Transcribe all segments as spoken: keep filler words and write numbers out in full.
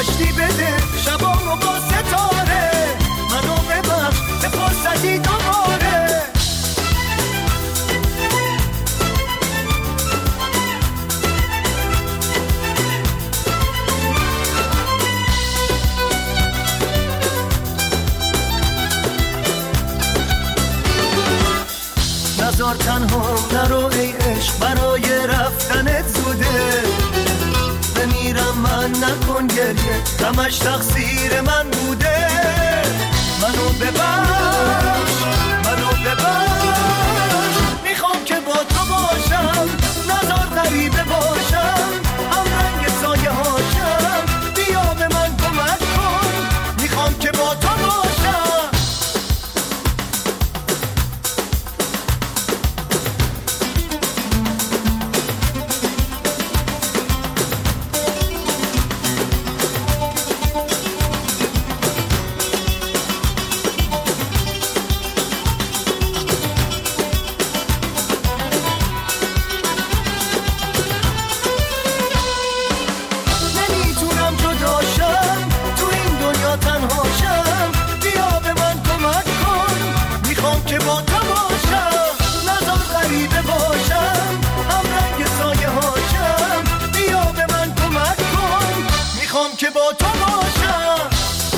آشتی بده شبامو با ستاره، منو ببخش به فرصتی دوباره. نزار تنها نرو ای عشق، برای رفتنت زوده. بمیرم من نکن گریه، غمش تقصیر من بوده. منو ببخش منو ببخش، میخوام که با تو باشم، نزار غریبه باشم، هم رنگ سایه هاشم. بیا به من کمک کن، میخوام که با تو باشم. که با تو باشم.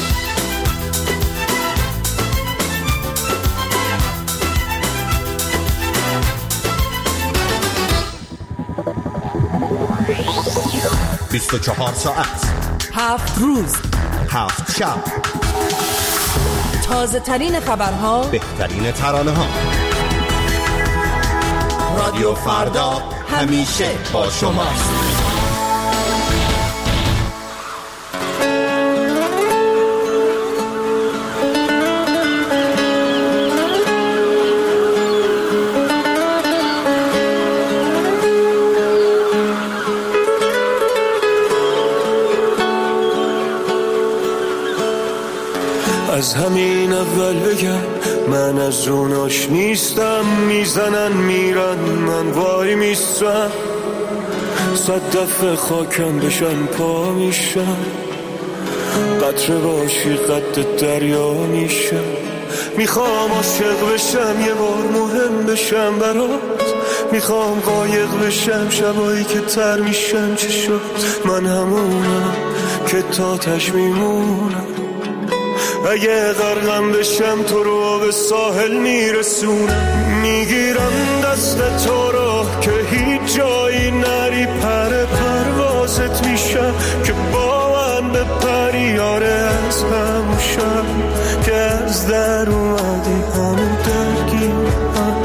بیست و چهار ساعت، هفت روز، هفت شب، تازه ترین خبرها، بهترین ترانه ها. رادیو فردا همیشه با شماست. از همین اول بگم من از اوناش نیستم، میزنن میرن من وای میستم، صد دفعه خاکم بشن پا میشم، قطره باشی قد دریا میشم، میخوام عاشق بشم یه بار مهم بشم برات، میخوام قایق بشم شبایی که تر میشم. چه شد من همونم که تا تش میمونم، اگه غرقم بشم تو رو به ساحل میرسونم، میگیرم دست تو رو که هیچ جایی نری، پر پروازت میشم که با من به پری. آره از همون شب که از در اومدی همون درگیرم،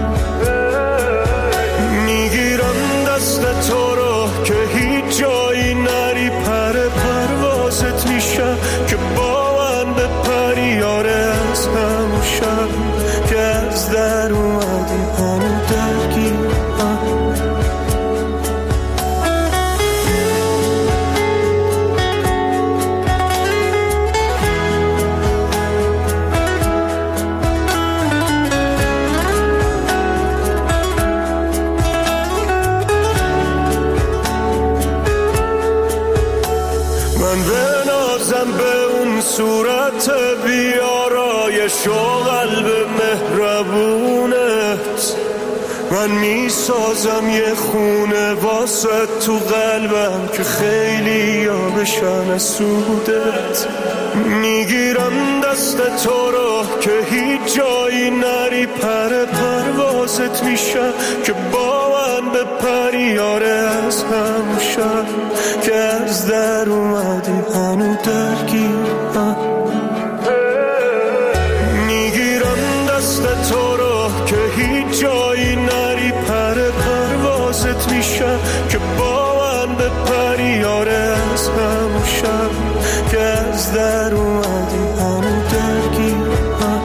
میگیرم دست تو رو که هیچ جایی نری، پر پروازت میشم که با به پریاره. از همون شب که از در اومدی همون درگیرم. من به نازم به اون صورت بیارایش و قلب مهربونت، من میسازم یه خونه واسه تو قلبم که خیلی یا بشن از سودت، میگیرم دست تو رو که هیچ جایی نری، پر پروازت میشم که با من به پری. آره از همون شب که از در اومدی هنو درگیرم، میگیرم دست تو رو که هیچ جایی نری، پر پروازت میشم که با من به پری. آره از همون شب که از در اومدی هنو درگیرم،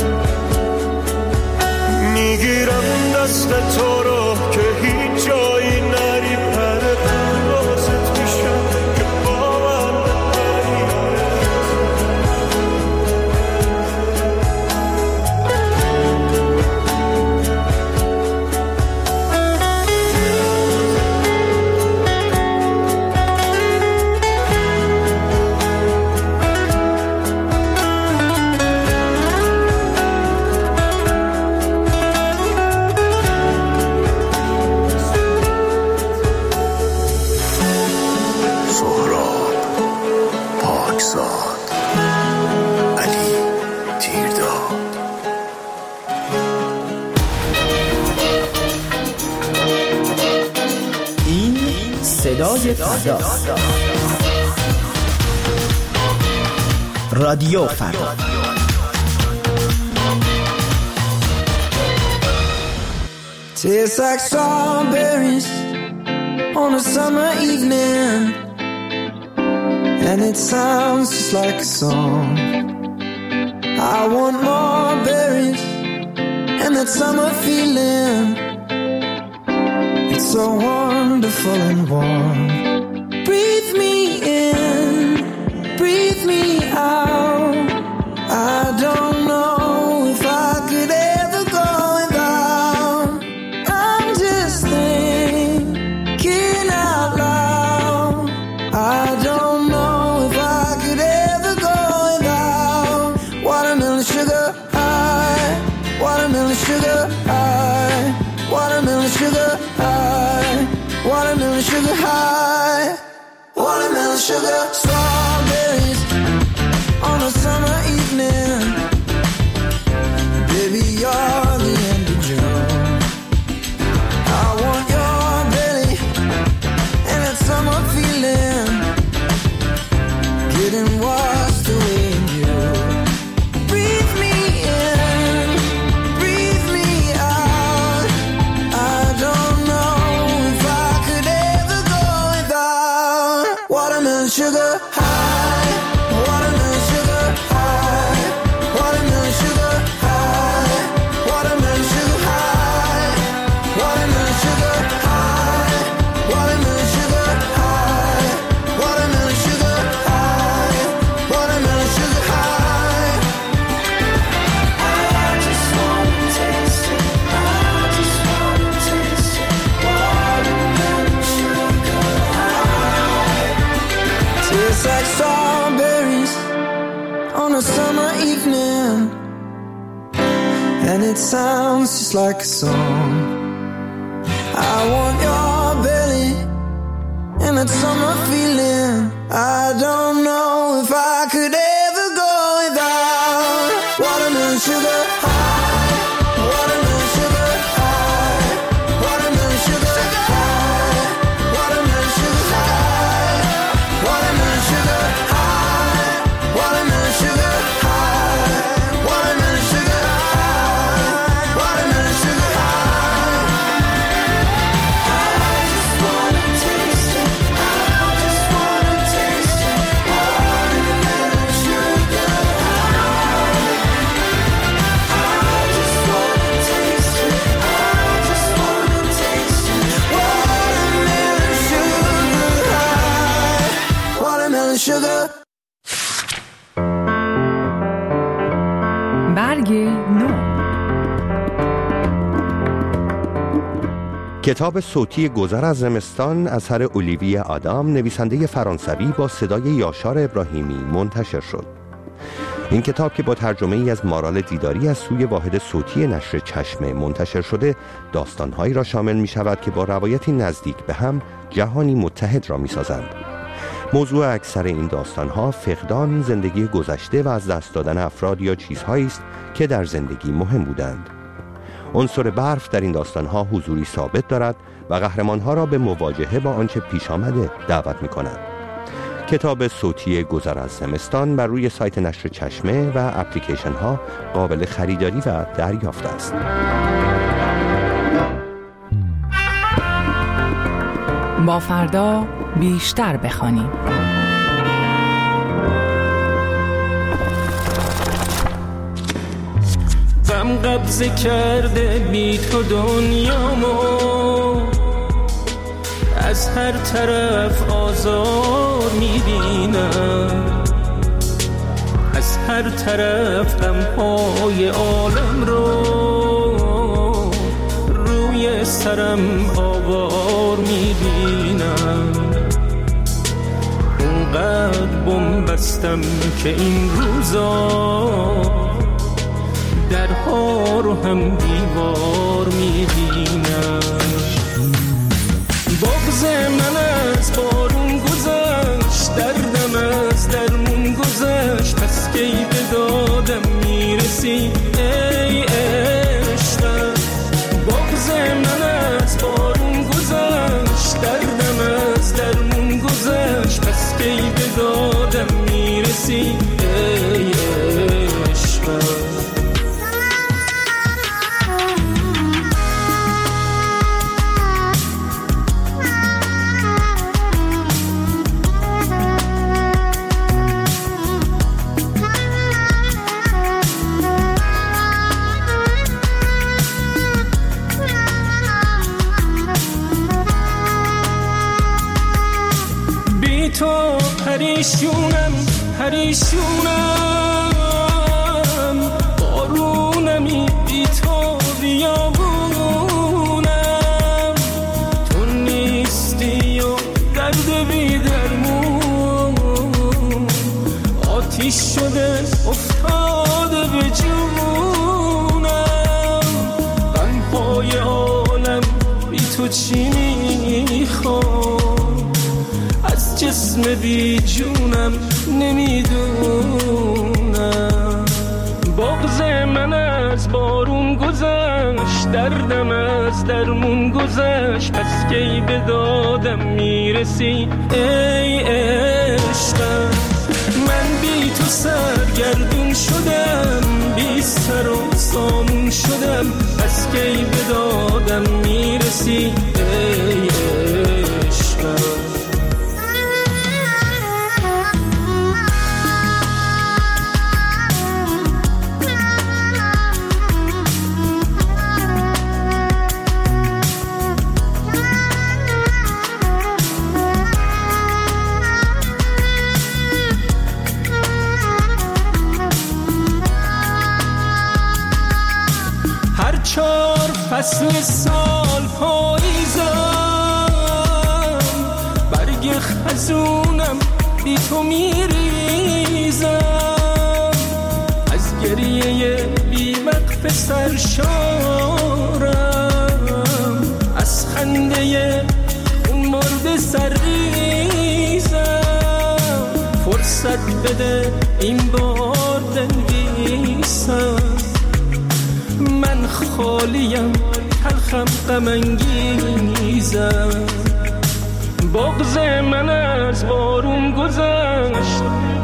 میگیرم دست تو رو که هیچ جایی نری، پر پروازت میشم که با من به پری. صدای فردا. رادیو فردا. Tastes like strawberries on a summer evening, and it sounds just like a song. I want more berries and that summer feeling. It's so wonderful and warm. Breathe me in, breathe me out. I don't know if I could ever go without. I'm just thinking out loud. I don't know if I could ever go without. Watermelon sugar high, watermelon sugar high, watermelon sugar high, watermelon sugar high, watermelon sugar. Strawberries on a summer evening, baby, you're the end of June. I want your belly and that summer feeling, getting washed away in you. Breathe me in, breathe me out. I don't know if I could ever go without. Watermelon sugar high, watermelon sugar high, watermelon sugar high, watermelon sugar high, watermelon sugar high, watermelon sugar high, watermelon sugar high, watermelon sugar high. I just wanna taste it, I just wanna taste it, watermelon sugar high. Tastes like strawberries on a summer evening, and it sounds just like a song. I want your belly and that summer feeling. I don't know if I could ever go without. Watermelon sugar high, watermelon sugar high, watermelon sugar high, watermelon sugar high, watermelon sugar high, watermelon sugar high, watermelon sugar high, watermelon sugar high. I just wanna taste it, I just wanna taste it, watermelon sugar high. I just wanna taste it, I just wanna taste it, watermelon sugar high, watermelon sugar. برگ نو. کتاب صوتی گذر از زمستان اثر اولیوی آدام، نویسنده فرانسوی با صدای یاشار ابراهیمی منتشر شد. این کتاب که با ترجمه ای از مارال دیداری از سوی واحد صوتی نشر چشمه منتشر شده، داستانهایی را شامل می شود که با روایتی نزدیک به هم جهانی متحد را می سازند. موضوع اکثر این داستانها فقدان، زندگی گذشته و از دست دادن افراد یا چیزهایی است که در زندگی مهم بودند. عنصر برف در این داستانها حضوری ثابت دارد و قهرمانها را به مواجهه با آنچه پیش آمده دعوت می کند. کتاب صوتی گذر از زمستان بر روی سایت نشر چشمه و اپلیکیشن ها قابل خریداری و دریافت است. با فردا بیشتر بخوانیم. غم قبضه کرده بی تو دنیامو، از هر طرف آزار میبینم، از هر طرف غمهای عالم رو روی سرم آوار میبینم. اونقدر بم بستم که این روزا درها رو هم دیوار میبینم. بغض من از بارون گذشت، دردم از درمون گذشت، پس کی به دادم میرسی ای عشقم. بغض من از بارون گذشت، دردم از بی تو پریشونم پریشونم، بارونمی بی تو بیابونم، تو نیستی و درد بی درمون، آتیش شده افتاده به جونم، غمهای عالم بی تو چی میخوام، از جسم بی جونم نمیدونم. بغض من از بارون گذشت، دردم از درمون گذشت، پس کی به دادم میرسی ای عشقم. من بی تو سرگردون شدم، بی سر و سامون شدم، پس کی به دادم میرسی ای عشقم. چار فصل سال پاییزم، برگ خزونم بی تو میریزم، از گریه بی وقف سرشارم، از خنده اون مرد سرریزم، فرصت بده این بار دنویسم، من خالیم تلخم غم انگیزم. بغض من از بارون گذشت،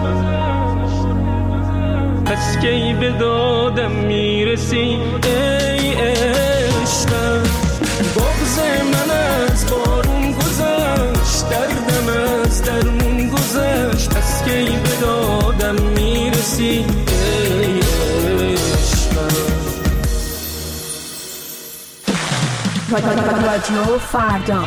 پس کی به دادم میرسی ای عشقم. بغض من از بارون گذشت، دردم از درمون گذشت، پس کی به دادم میرسی ای عشقم. رادیو فردا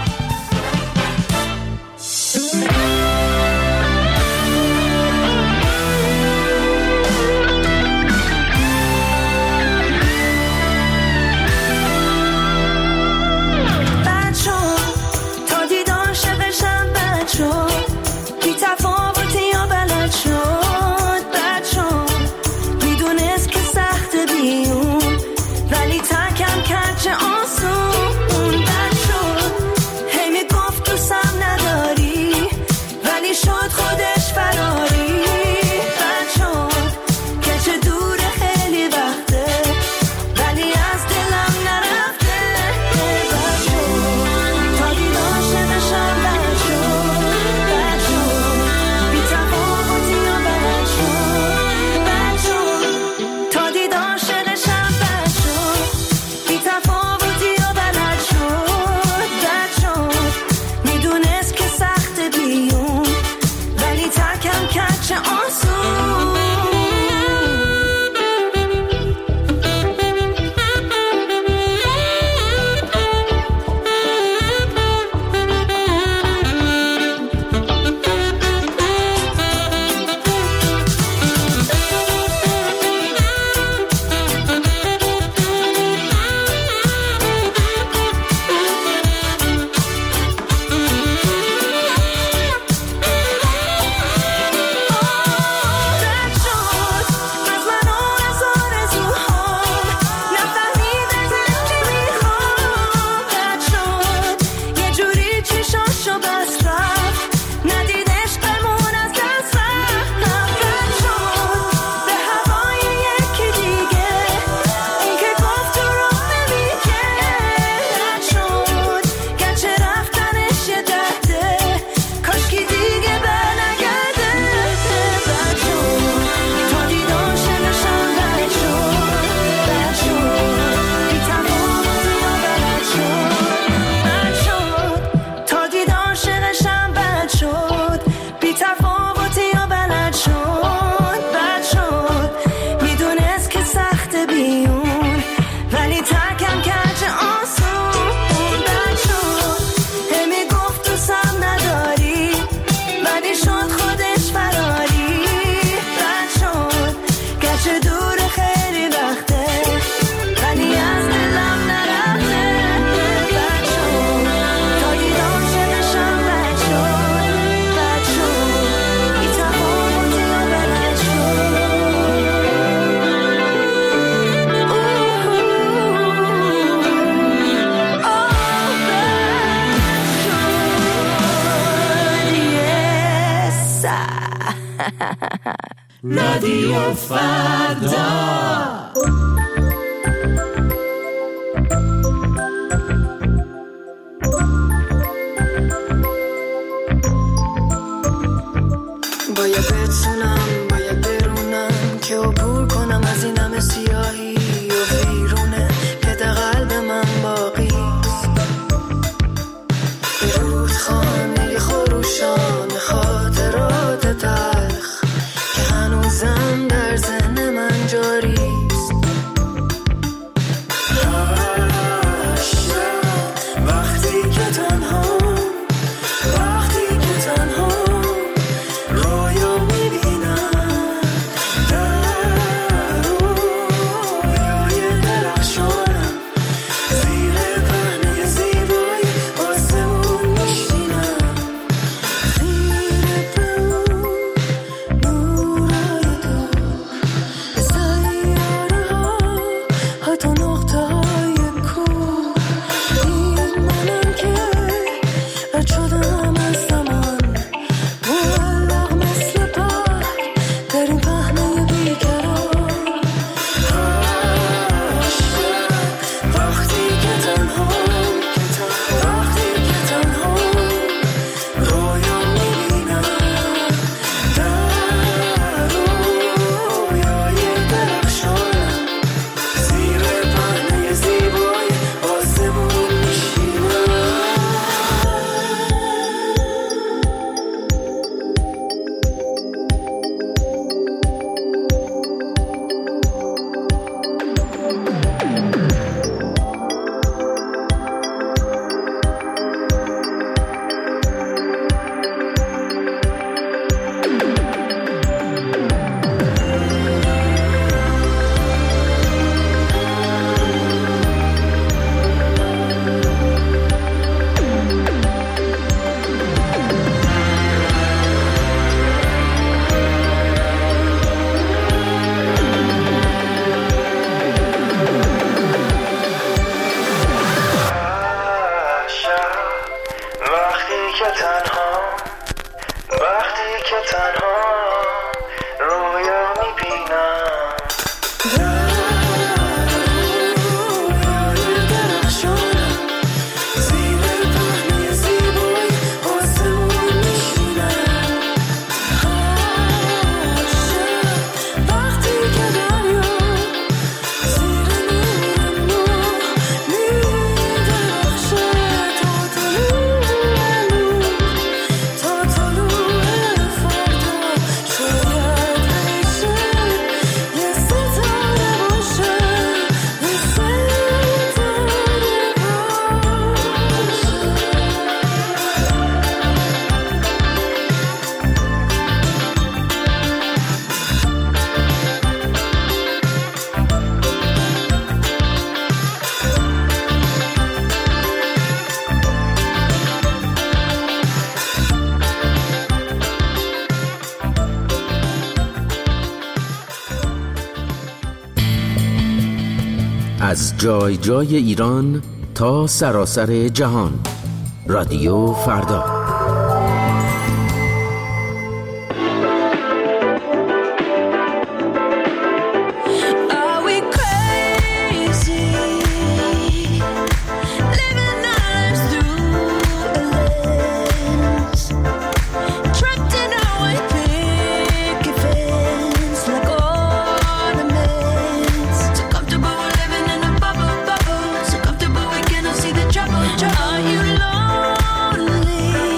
رادیو فردا. باید بتونم باید برونم که عبور کنم از این همه سیاهی و ویرونه که در قلب من باقیست. به رودخانه خروشان خاطرات تلخ که هنوزم در ذهن من جاریست. وقتی که تنها وقتی که تنها رویا میبینم در رویای درخشانم زیر پهنه زیبایی آسمون میشینم زیر بلون نورای دور به سیاره ها حتی نقطه های کوه این منم که رد شدم از زمان معلق مثل پر در این پهنه بیکران. وقتی که تنها وقتی که تنها رویا میبینم در رویای درخشانم زیر پهنه زیبای آسمون میشینم. وقتی که تنها وقتی که تنها رویا میبینم رویای درخشانم زیر پهنه زیبای آسمون میشینم. وقتی که دریا زیر نورم نور میدرخشه تا طلوع تا طلوع فردا شاید بشه یه ستاره باشه یه ستاره از جای جای ایران تا سراسر جهان. رادیو فردا. Are we crazy? Living our lives through a lens, trapped in our white picket fence like ornaments. So comfortable we're living in a bubble, bubble. So comfortable we cannot see the trouble, trouble. Are you lonely?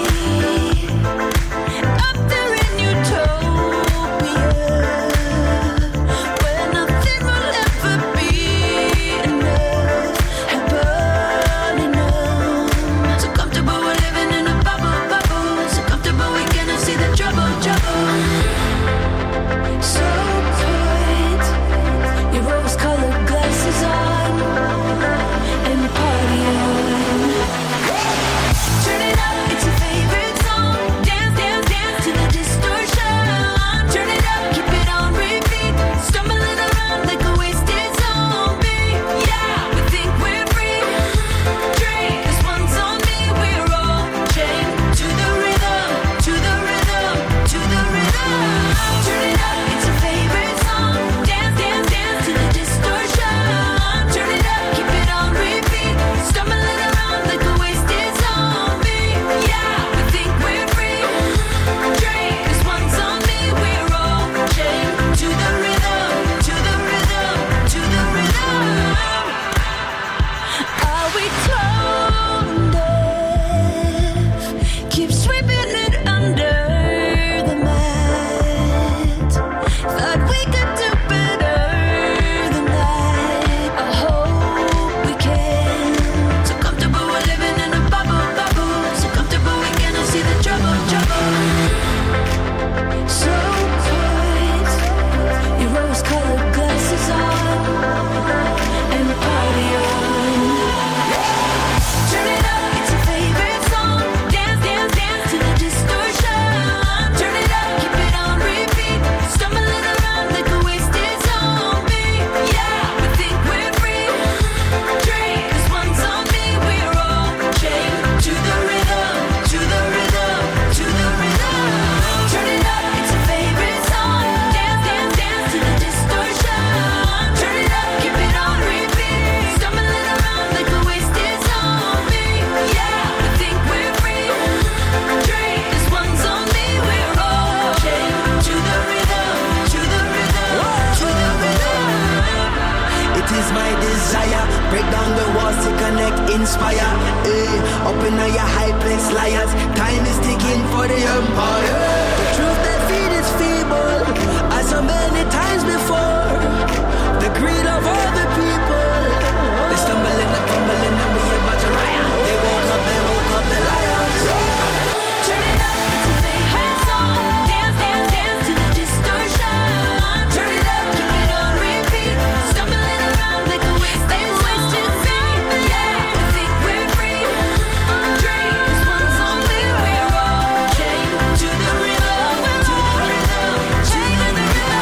inspire. Eh, up in your high place, liars. Time is ticking for the empire. The truth they feed is feeble, as so many times before. The greed of all the people. They stumble and they fumble and we about to riot. They woke up, they woke up, the liars. Turn it up to the head song. Dance, dance, dance to the distortion. Turn it up, keep it on repeat. Stumbling around like a wasted, wasted feet. Yeah, we think we're free. Dreams, one song we're all chained to the rhythm, to the rhythm, chained to the rhythm.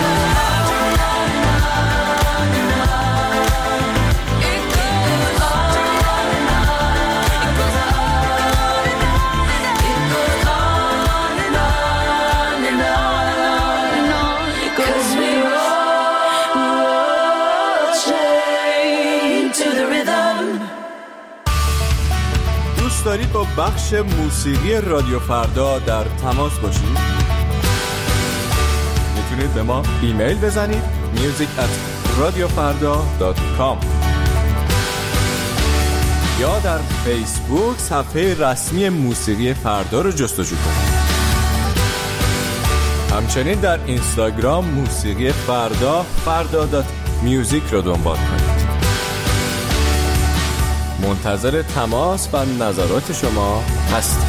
It goes on and on. It goes on and on. It goes on and on and on and on. 'Cause we're all chained to the rhythm. دوست دارید با بخش موسیقی رادیو فردا در تماس باشید؟ میتونید به ما ایمیل بزنید music at radiofarda dot com یا در فیسبوک صفحه رسمی موسیقی فردا رو جستجو کنید. همچنین در اینستاگرام موسیقی فردا فردا دات میوزیک رو دنبال کنید. منتظر تماس و نظرات شما هستیم.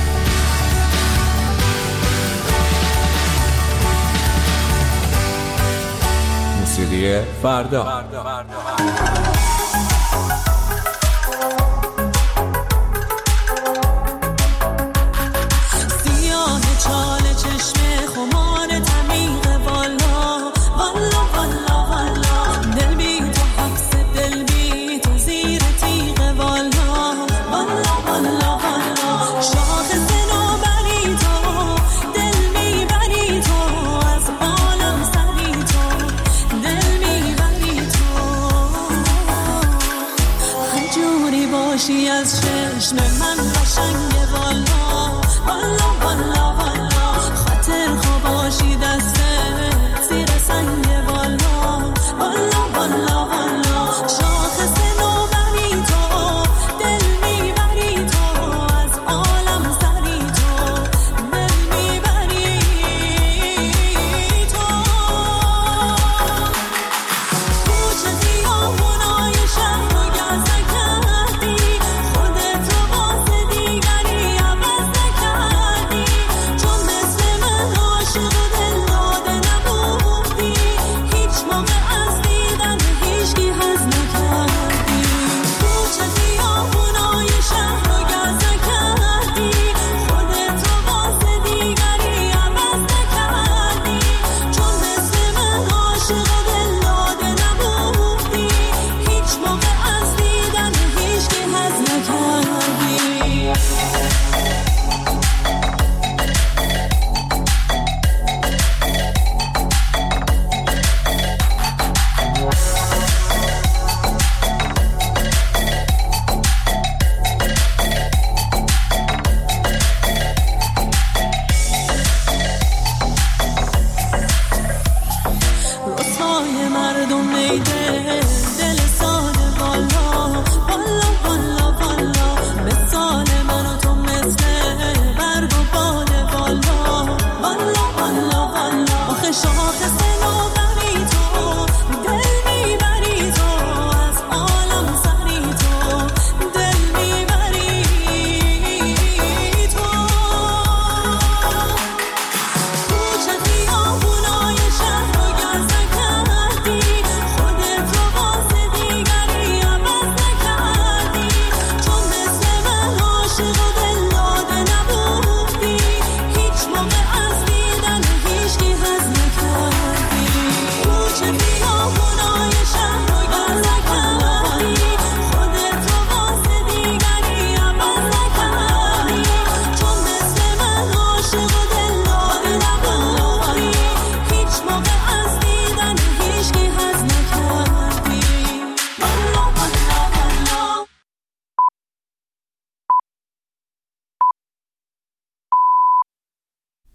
موسیقی فردا.